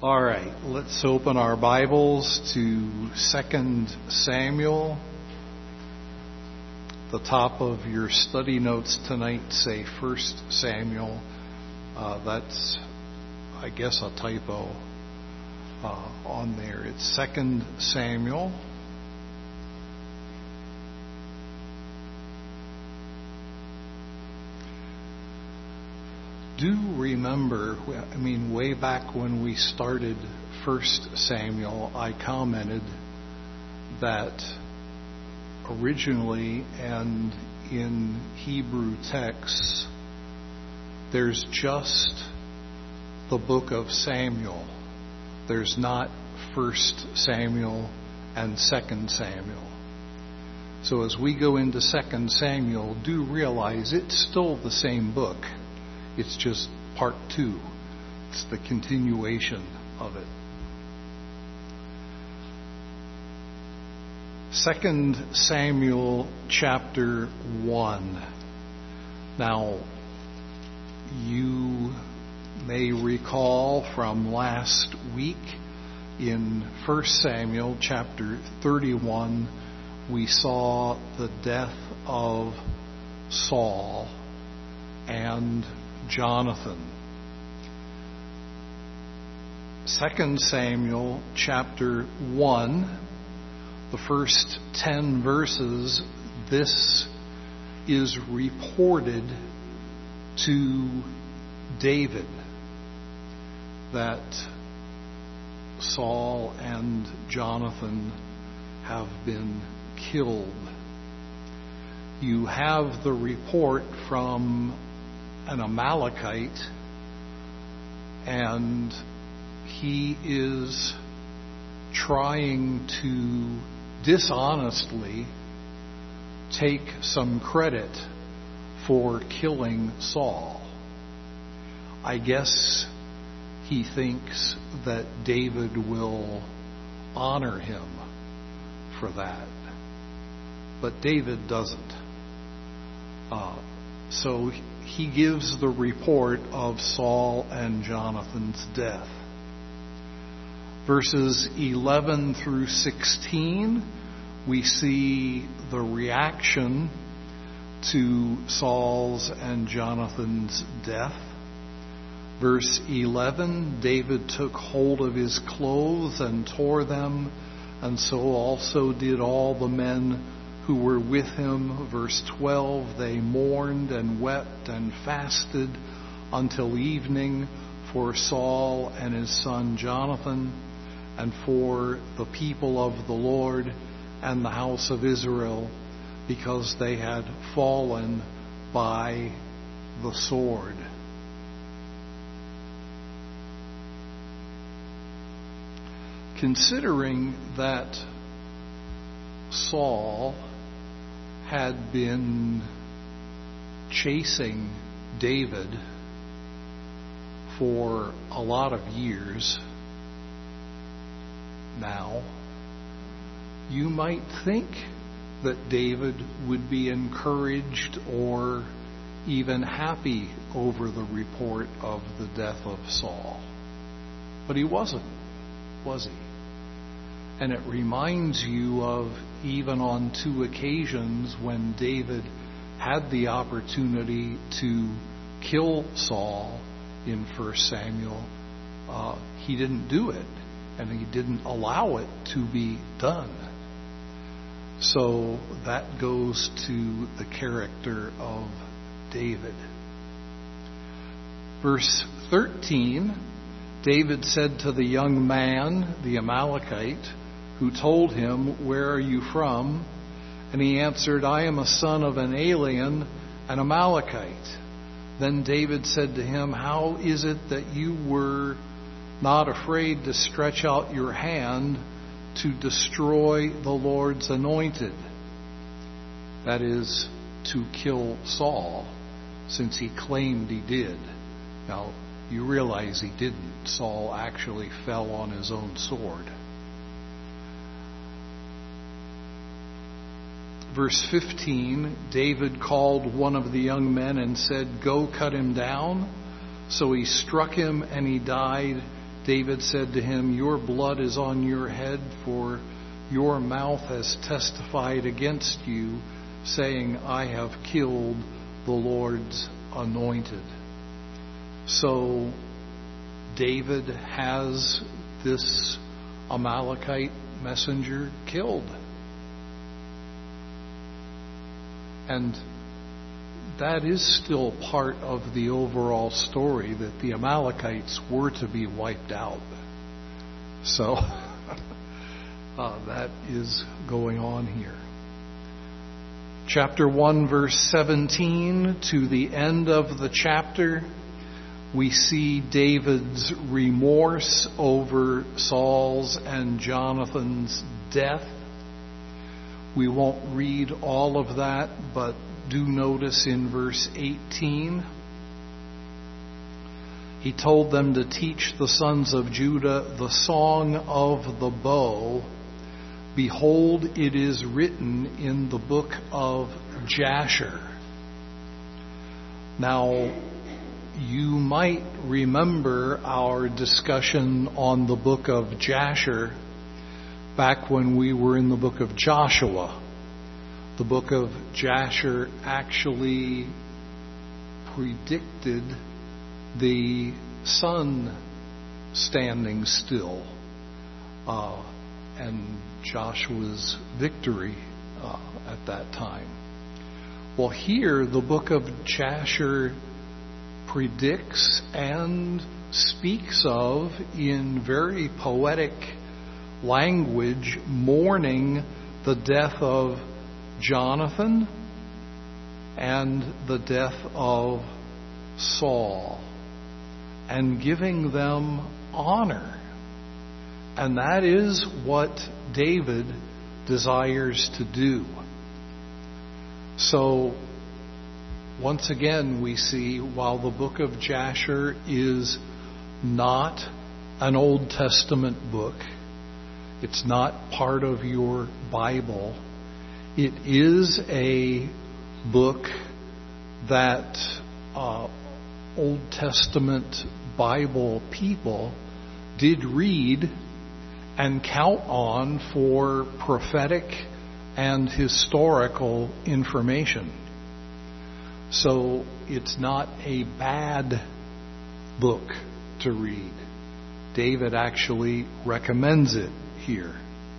All right, let's open our Bibles to 2 Samuel. The top of your study notes tonight say 1 Samuel. That's, I guess, a typo on there. It's 2 Samuel. Do remember, way back when we started 1 Samuel, I commented that originally and in Hebrew texts, there's just the book of Samuel. There's not 1 Samuel and 2 Samuel. So as we go into 2 Samuel, do realize it's still the same book. It's just part 2. It's the continuation of it. 2 Samuel chapter 1. Now, you may recall from last week in 1 Samuel chapter 31, we saw the death of Saul and Jonathan. 2 Samuel chapter 1, the first 10 verses, this is reported to David that Saul and Jonathan have been killed. You have the report from an Amalekite, and he is trying to dishonestly take some credit for killing Saul. I guess he thinks that David will honor him for that, but David doesn't. So he gives the report of Saul and Jonathan's death. Verses 11 through 16, we see the reaction to Saul's and Jonathan's death. Verse 11, David took hold of his clothes and tore them, and so also did all the men who were with him. Verse 12, they mourned and wept and fasted until evening for Saul and his son Jonathan, and for the people of the Lord and the house of Israel, because they had fallen by the sword. Considering that Saul had been chasing David for a lot of years now, you might think that David would be encouraged or even happy over the report of the death of Saul. But he wasn't, was he? And it reminds you of even on 2 occasions when David had the opportunity to kill Saul in 1 Samuel, he didn't do it, and he didn't allow it to be done. So that goes to the character of David. Verse 13, David said to the young man, the Amalekite, who told him, "Where are you from?" And he answered, "I am a son of an alien, an Amalekite." Then David said to him, "How is it that you were not afraid to stretch out your hand to destroy the Lord's anointed?" That is, to kill Saul, since he claimed he did. Now, you realize he didn't. Saul actually fell on his own sword. Verse 15, David called one of the young men and said, "Go cut him down." So he struck him and he died, David said to him, "Your blood is on your head, for your mouth has testified against you, saying, I have killed the Lord's anointed." So David has this Amalekite messenger killed. And that is still part of the overall story, that the Amalekites were to be wiped out. So that is going on here. Chapter 1, verse 17 to the end of the chapter, we see David's remorse over Saul's and Jonathan's death. We won't read all of that, but do notice in verse 18, he told them to teach the sons of Judah the song of the bow. Behold, it is written in the book of Jasher. Now, you might remember our discussion on the book of Jasher back when we were in the book of Joshua. The book of Jasher actually predicted the sun standing still and Joshua's victory at that time. Well, here the book of Jasher predicts and speaks of, in very poetic language, mourning the death of Jonathan and the death of Saul, and giving them honor. And that is what David desires to do. So, once again, we see, while the book of Jasher is not an Old Testament book, it's not part of your Bible, it is a book that Old Testament Bible people did read and count on for prophetic and historical information. So it's not a bad book to read. David actually recommends it here.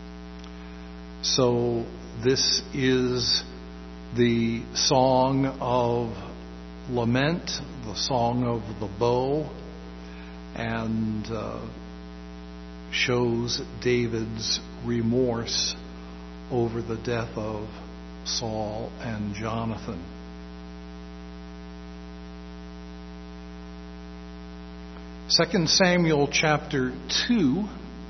So this is the song of lament, the song of the bow, and shows David's remorse over the death of Saul and Jonathan. Second Samuel chapter 2,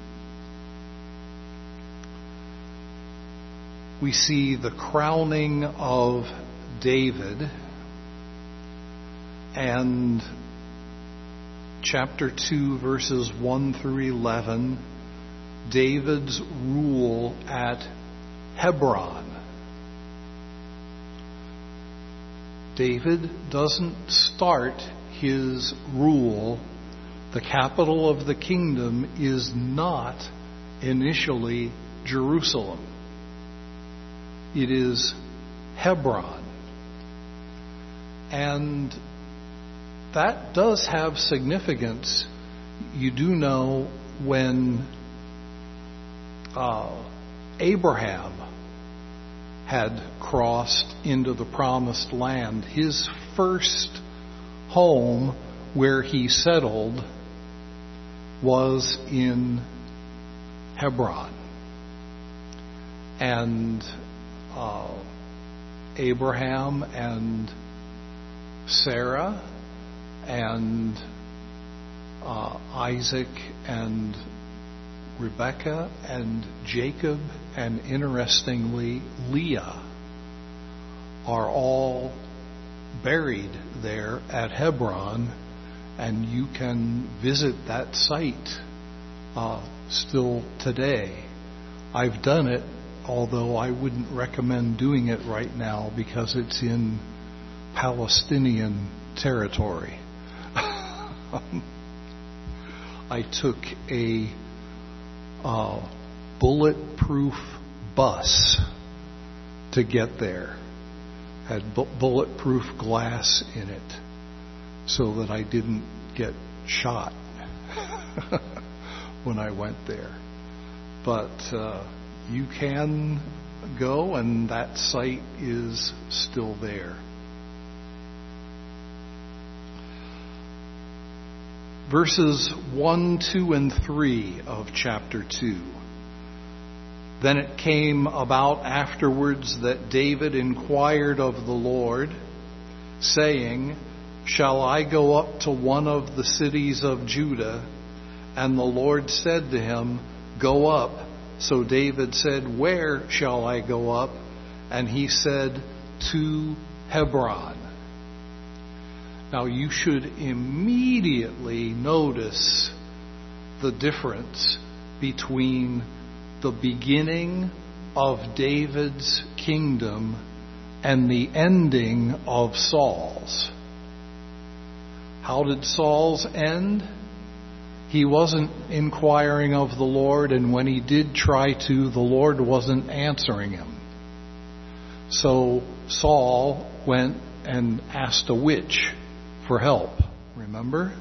we see the crowning of David, and chapter 2, verses 1 through 11, David's rule at Hebron. David doesn't start his rule. The capital of the kingdom is not initially Jerusalem. It is Hebron. And that does have significance. You do know when Abraham had crossed into the promised land, his first home where he settled was in Hebron. And Abraham and Sarah and Isaac and Rebekah and Jacob, and interestingly Leah, are all buried there at Hebron, and you can visit that site still today. I've done it, although I wouldn't recommend doing it right now because it's in Palestinian territory. I took a bulletproof bus to get there. Had bulletproof glass in it so that I didn't get shot when I went there. But you can go, and that site is still there. Verses 1, 2, and 3 of chapter 2. Then it came about afterwards that David inquired of the Lord, saying, Shall I go up to one of the cities of Judah? And the Lord said to him, Go up. So David said, Where shall I go up? And he said, To Hebron. Now you should immediately notice the difference between the beginning of David's kingdom and the ending of Saul's. How did Saul's end? He wasn't inquiring of the Lord, and when he did try to, the Lord wasn't answering him. So Saul went and asked a witch for help. Remember?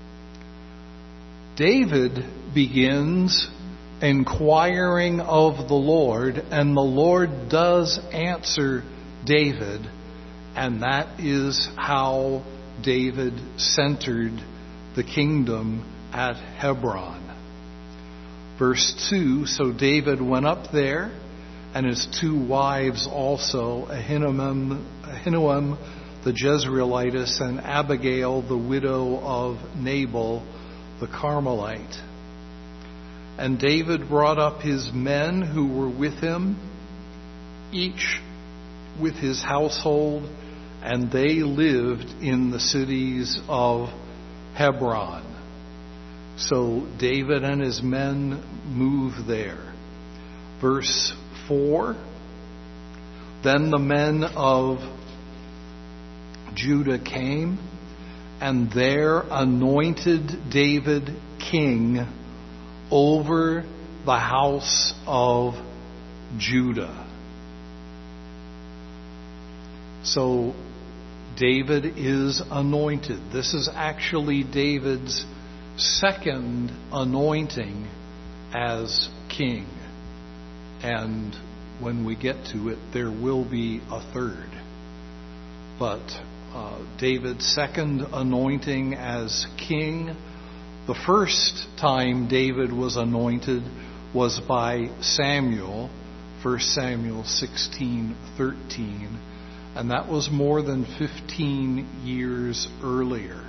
David begins inquiring of the Lord, and the Lord does answer David, and that is how David centered the kingdom at Hebron. Verse 2, So David went up there, and his 2 wives also, Ahinoam the Jezreelitess, and Abigail the widow of Nabal the Carmelite. And David brought up his men who were with him, each with his household, and they lived in the cities of Hebron. So David and his men moved there. Verse 4, Then the men of Judah came, and there anointed David king over the house of Judah. So David is anointed. This is actually David's second anointing as king. And when we get to it, there will be a third. But David's second anointing as king, the first time David was anointed was by Samuel, 1 Samuel 16:13, and that was more than 15 years earlier.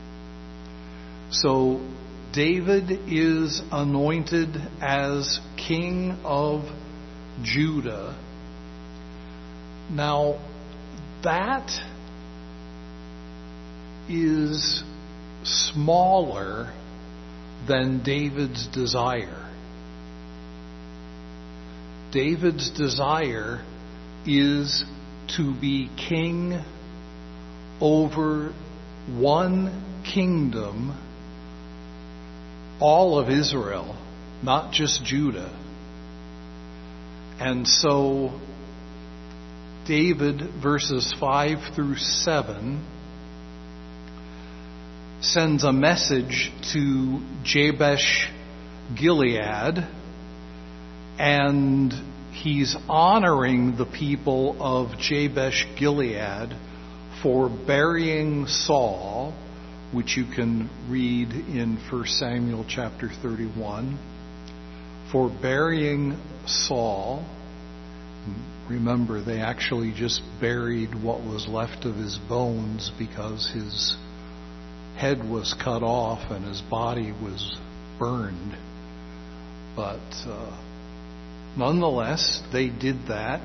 So David is anointed as king of Judah. Now, that is smaller than David's desire. David's desire is to be king over one kingdom, all of Israel, not just Judah. And so David, verses 5 through 7, sends a message to Jabesh Gilead, and he's honoring the people of Jabesh Gilead for burying Saul, which you can read in 1 Samuel chapter 31, for burying Saul. Remember, they actually just buried what was left of his bones because his head was cut off and his body was burned. But nonetheless, they did that.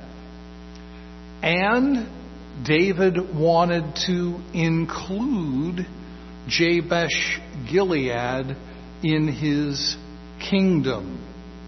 And David wanted to include Jabesh Gilead in his kingdom.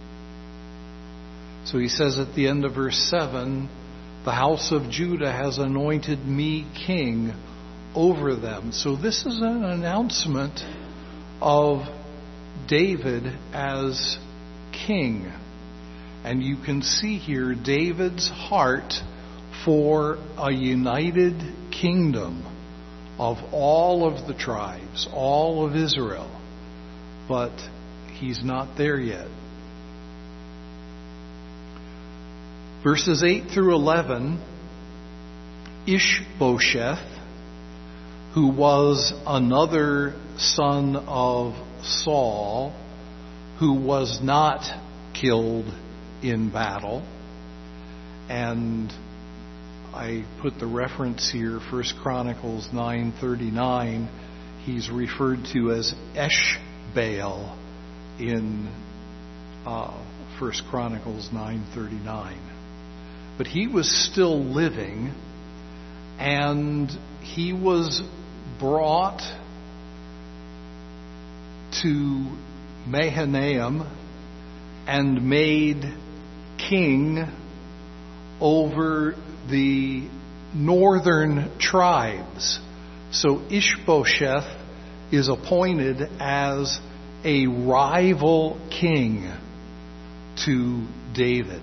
So he says at the end of verse 7, the house of Judah has anointed me king over them. So this is an announcement of David as king. And you can see here David's heart for a united kingdom of all of the tribes, all of Israel. But he's not there yet. Verses 8 through 11, Ishbosheth, who was another son of Saul, who was not killed in battle. And I put the reference here, 1 Chronicles 9:39. He's referred to as Eshbaal in 1 Chronicles 9:39. But he was still living, and he was brought to Mahanaim and made king over the northern tribes. So Ishbosheth is appointed as a rival king to David.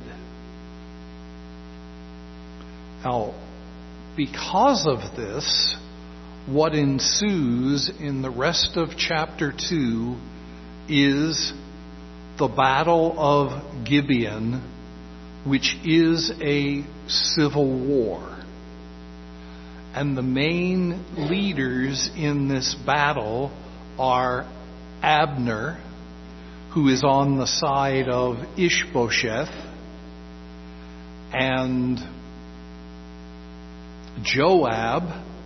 Now, because of this, what ensues in the rest of chapter 2 is the Battle of Gibeon, which is a civil war. And the main leaders in this battle are Abner, who is on the side of Ishbosheth, and Joab,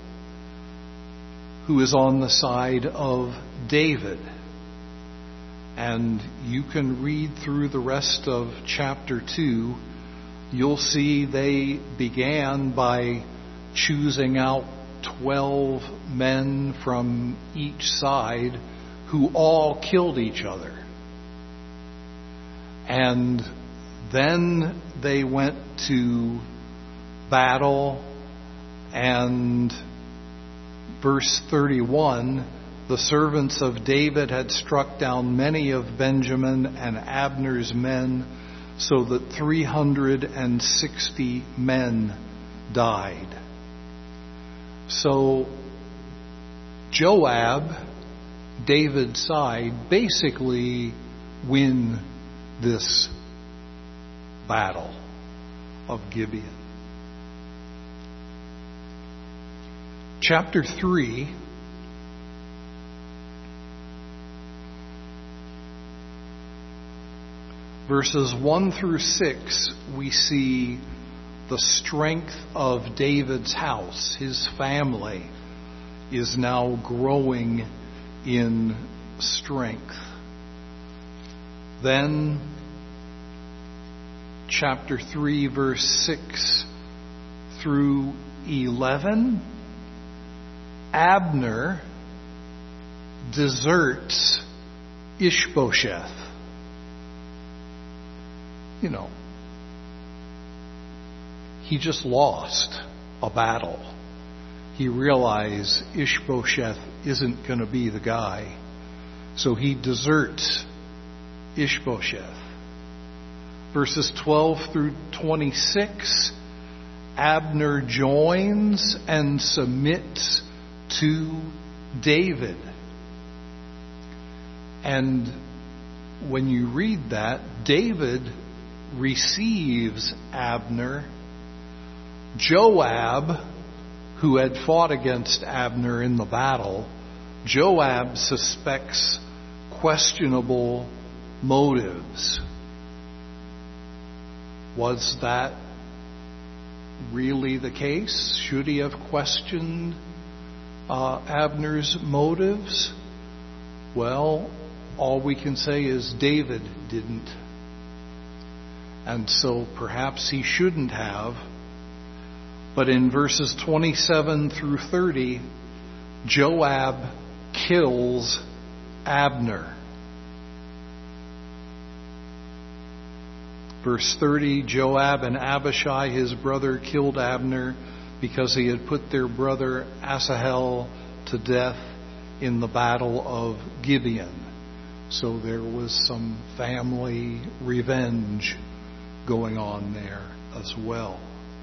who is on the side of David. And you can read through the rest of chapter 2. You'll see they began by choosing out 12 men from each side who all killed each other. And then they went to battle, and verse 31, the servants of David had struck down many of Benjamin and Abner's men, so that 360 men died. So Joab, David's side, basically win this battle of Gibeon. Chapter 3, verses 1 through 6, we see the strength of David's house. His family is now growing in strength. Then, chapter 3, verse 6 through 11, Abner deserts Ishbosheth. You know, he just lost a battle. He realized Ishbosheth isn't going to be the guy. So he deserts Ishbosheth. Verses 12 through 26, Abner joins and submits to David. And when you read that, David receives Abner. Joab, who had fought against Abner in the battle, Joab suspects questionable motives. Was that really the case? Should he have questioned Abner's motives? Well, all we can say is David didn't. And so perhaps he shouldn't have. But in verses 27 through 30, Joab kills Abner. Verse 30, Joab and Abishai, his brother, killed Abner because he had put their brother Asahel to death in the battle of Gibeon. So there was some family revenge going on there as well.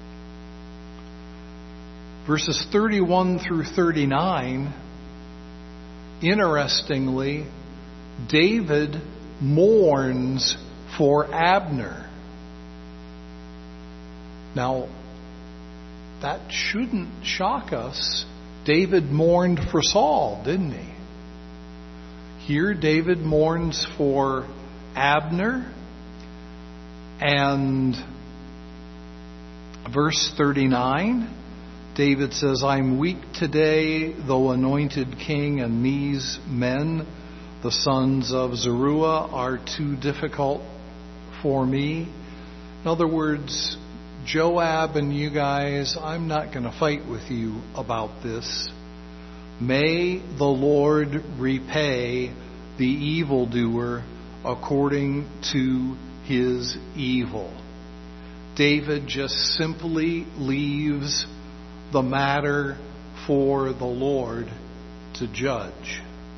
Verses 31 through 39, interestingly, David mourns for Abner. Now, that shouldn't shock us. David mourned for Saul, didn't he? Here, David mourns for Abner. And verse 39, David says, I'm weak today, though anointed king, and these men, the sons of Zeruiah, are too difficult for me. In other words, Joab and you guys, I'm not going to fight with you about this. May the Lord repay the evildoer according to his evil. David just simply leaves the matter for the Lord to judge.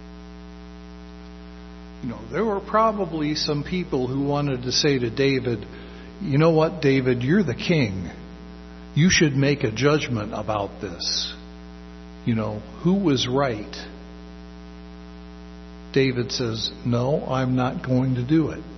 You know, there were probably some people who wanted to say to David, you know what, David, you're the king. You should make a judgment about this. You know, who was right? David says, no, I'm not going to do it.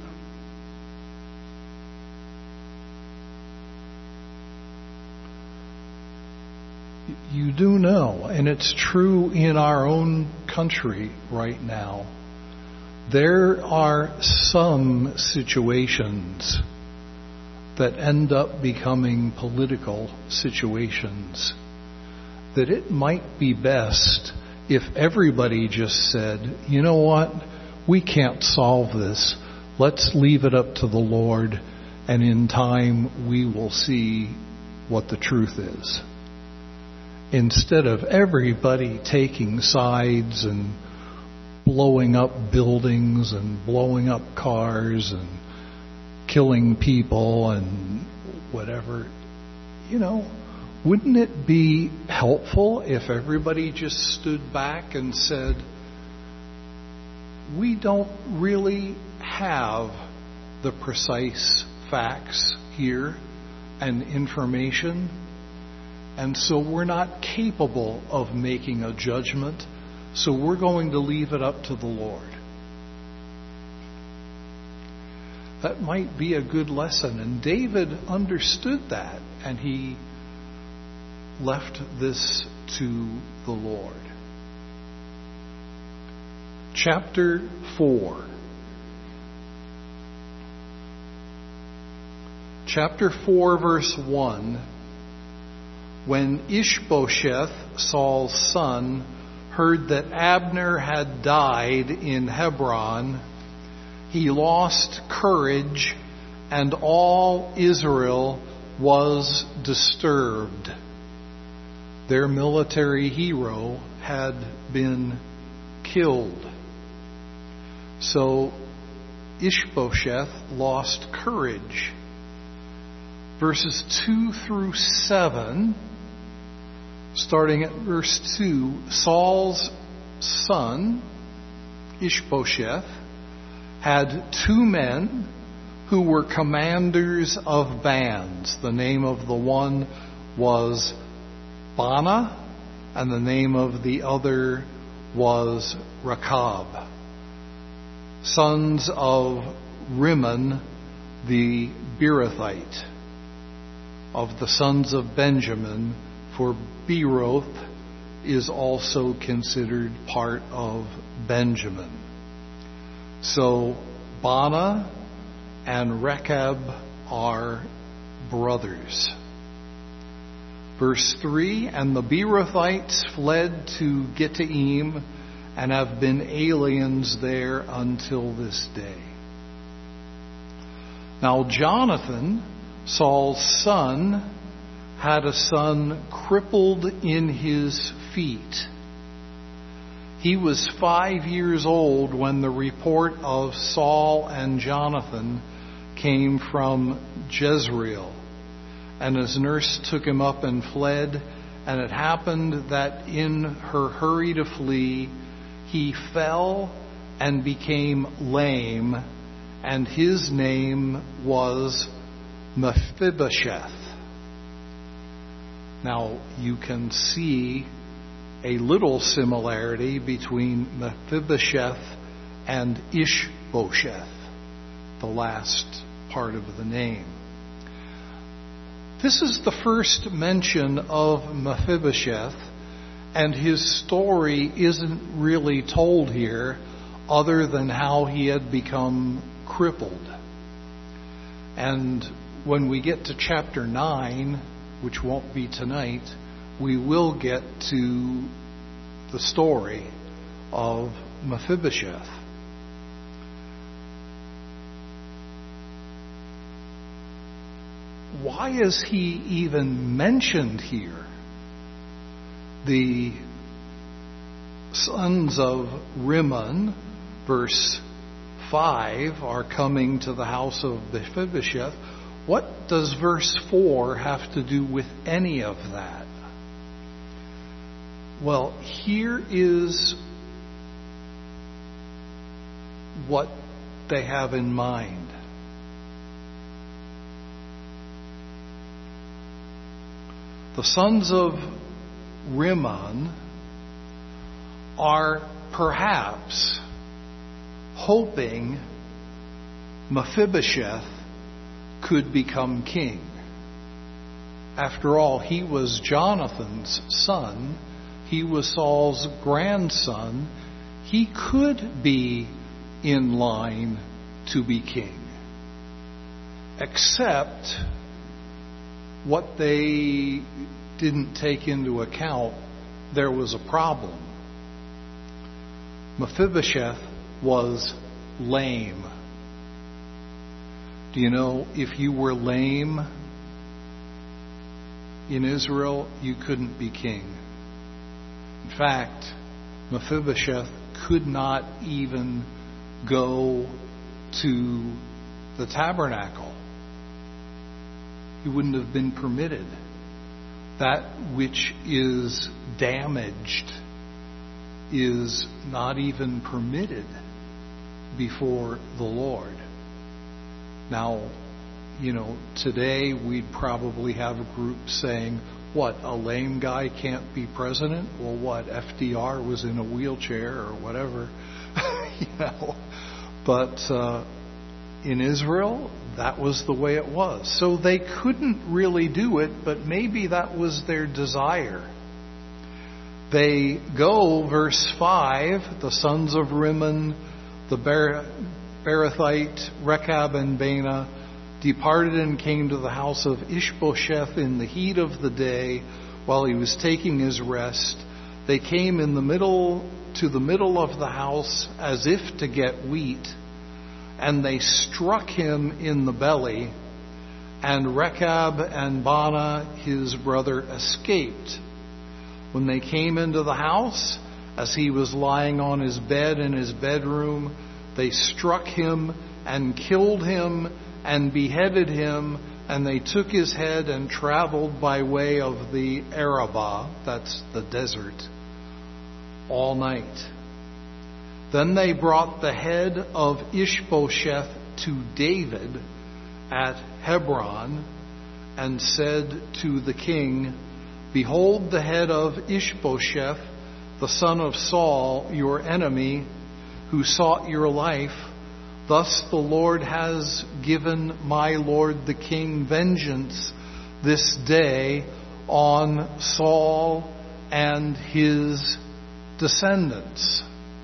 You do know, and it's true in our own country right now, there are some situations that end up becoming political situations that it might be best if everybody just said, you know what, we can't solve this. Let's leave it up to the Lord, and in time we will see what the truth is. Instead of everybody taking sides and blowing up buildings and blowing up cars and killing people and whatever, you know, wouldn't it be helpful if everybody just stood back and said, we don't really have the precise facts here and information, and so we're not capable of making a judgment, so we're going to leave it up to the Lord. That might be a good lesson, and David understood that, and he left this to the Lord. Chapter 4. Chapter 4, verse 1. When Ishbosheth, Saul's son, heard that Abner had died in Hebron, he lost courage, and all Israel was disturbed. Their military hero had been killed. So Ishbosheth lost courage. Verses 2 through 7, starting at verse 2, Saul's son, Ishbosheth, had two men who were commanders of bands. The name of the one was Baanah, and the name of the other was Rechab, sons of Rimmon the Beerothite, of the sons of Benjamin, for Beeroth is also considered part of Benjamin. So Baanah and Rechab are brothers. Verse 3, and the Beerothites fled to Gittaim and have been aliens there until this day. Now Jonathan, Saul's son, had a son crippled in his feet. He was 5 years old when the report of Saul and Jonathan came from Jezreel. And his nurse took him up and fled. And it happened that in her hurry to flee, he fell and became lame, and his name was Mephibosheth. Now, you can see a little similarity between Mephibosheth and Ishbosheth, the last part of the name. This is the first mention of Mephibosheth, and his story isn't really told here other than how he had become crippled. And when we get to chapter 9, which won't be tonight, we will get to the story of Mephibosheth. Why is he even mentioned here? The sons of Rimmon, verse 5, are coming to the house of Mephibosheth. What does verse 4 have to do with any of that? Well, here is what they have in mind. The sons of Rimmon are perhaps hoping Mephibosheth could become king. After all, he was Jonathan's son. He was Saul's grandson. He could be in line to be king. Except what they didn't take into account, there was a problem. Mephibosheth was lame. Do you know, if you were lame in Israel, you couldn't be king. In fact, Mephibosheth could not even go to the tabernacle. He wouldn't have been permitted. That which is damaged is not even permitted before the Lord. Now, you know, today we'd probably have a group saying, what, a lame guy can't be president? Well, what, FDR was in a wheelchair or whatever, you know. But in Israel, that was the way it was. So they couldn't really do it, but maybe that was their desire. They go, verse 5, the sons of Rimmon, the Beerothite, Rechab and Baanah, departed and came to the house of Ishbosheth in the heat of the day while he was taking his rest. They came to the middle of the house as if to get wheat, and they struck him in the belly, and Rechab and Baanah, his brother, escaped. When they came into the house, as he was lying on his bed in his bedroom, they struck him and killed him and beheaded him, and they took his head and traveled by way of the Arabah, that's the desert, all night. Then they brought the head of Ishbosheth to David at Hebron and said to the king, "Behold the head of Ishbosheth, the son of Saul, your enemy, who sought your life. Thus the Lord has given my lord the king vengeance this day on Saul and his descendants."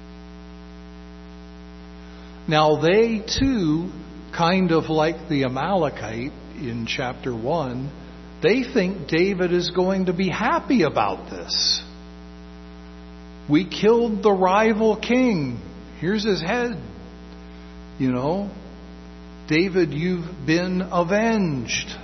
Now they too, kind of like the Amalekite in chapter 1, they think David is going to be happy about this. We killed the rival king. Here's his head. You know, David, you've been avenged.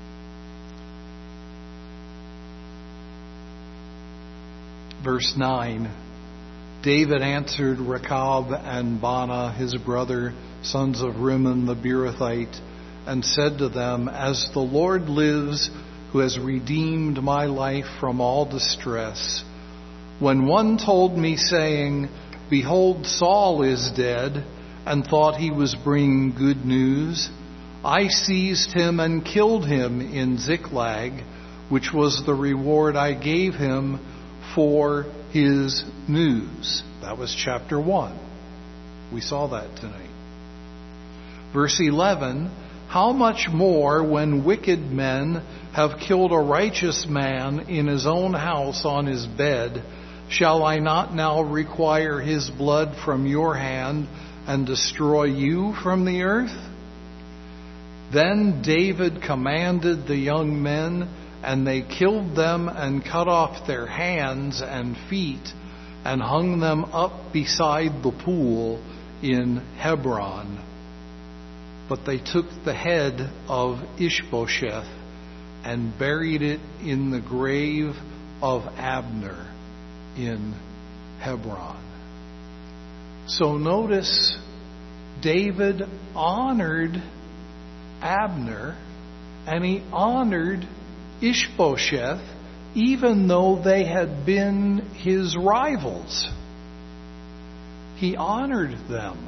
Verse 9, David answered Rechab and Baanah, his brother, sons of Rimmon the Beerothite, and said to them, "As the Lord lives, who has redeemed my life from all distress, when one told me, saying, Behold, Saul is dead, and thought he was bringing good news. I seized him and killed him in Ziklag, which was the reward I gave him for his news. That was chapter 1. We saw that tonight. Verse 11, how much more when wicked men have killed a righteous man in his own house on his bed, shall I not now require his blood from your hand and destroy you from the earth? Then David commanded the young men, and they killed them and cut off their hands and feet and hung them up beside the pool in Hebron. But they took the head of Ishbosheth and buried it in the grave of Abner in Hebron. So notice David honored Abner and he honored Ishbosheth even though they had been his rivals. He honored them.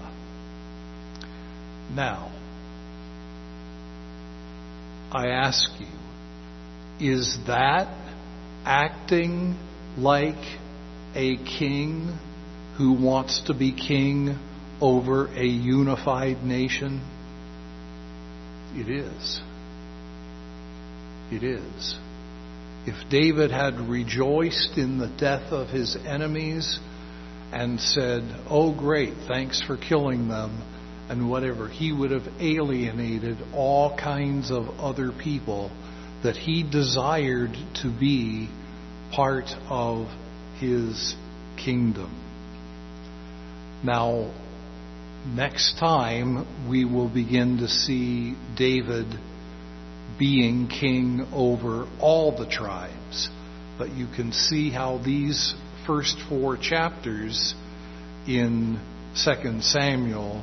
Now, I ask you, is that acting like a king who wants to be king over a unified nation? It is. It is. If David had rejoiced in the death of his enemies and said, oh great, thanks for killing them, and whatever, he would have alienated all kinds of other people that he desired to be part of his kingdom. Now, next time we will begin to see David being king over all the tribes. But you can see how these first 4 chapters in 2 Samuel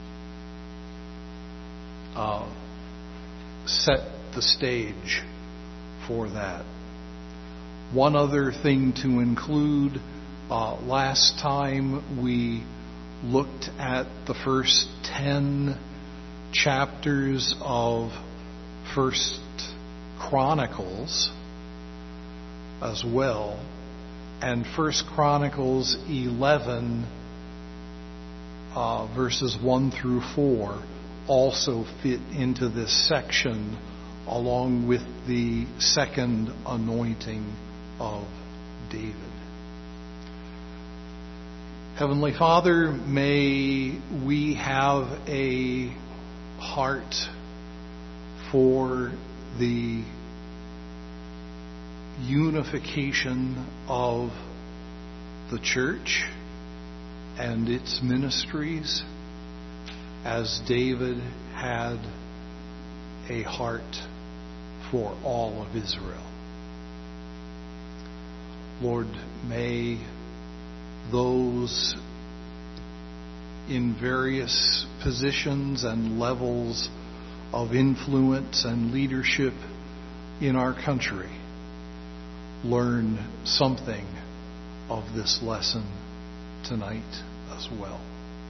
set the stage for that. One other thing to include, last time we looked at the first 10 chapters of First Chronicles as well, and First Chronicles 11 verses 1 through 4 also fit into this section along with the second anointing of David. Heavenly Father, may we have a heart for the unification of the church and its ministries, as David had a heart for all of Israel. Lord, may those in various positions and levels of influence and leadership in our country learn something of this lesson tonight as well.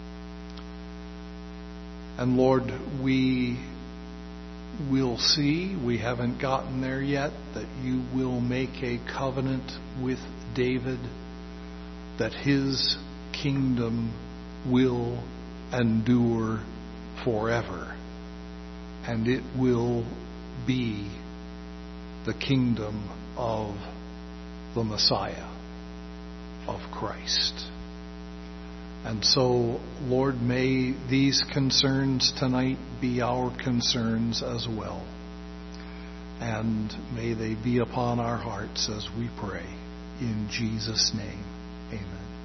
And Lord, we will see, we haven't gotten there yet, that you will make a covenant with David, that his kingdom will endure forever, and it will be the kingdom of the Messiah, of Christ. And so, Lord, may these concerns tonight be our concerns as well. And may they be upon our hearts as we pray. In Jesus' name, amen.